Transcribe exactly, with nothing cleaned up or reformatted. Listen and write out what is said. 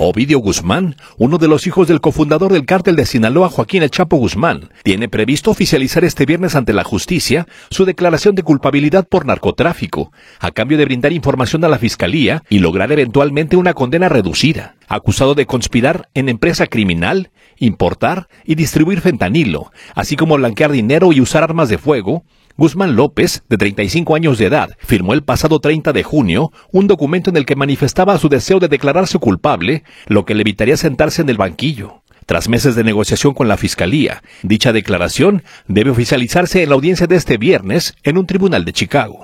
Ovidio Guzmán, uno de los hijos del cofundador del cártel de Sinaloa, Joaquín El Chapo Guzmán, tiene previsto oficializar este viernes ante la justicia su declaración de culpabilidad por narcotráfico, a cambio de brindar información a la fiscalía y lograr eventualmente una condena reducida. Acusado de conspirar en empresa criminal, importar y distribuir fentanilo, así como blanquear dinero y usar armas de fuego, Guzmán López, de treinta y cinco años de edad, firmó el pasado treinta de junio un documento en el que manifestaba su deseo de declararse culpable, lo que le evitaría sentarse en el banquillo. Tras meses de negociación con la Fiscalía, dicha declaración debe oficializarse en la audiencia de este viernes en un tribunal de Chicago.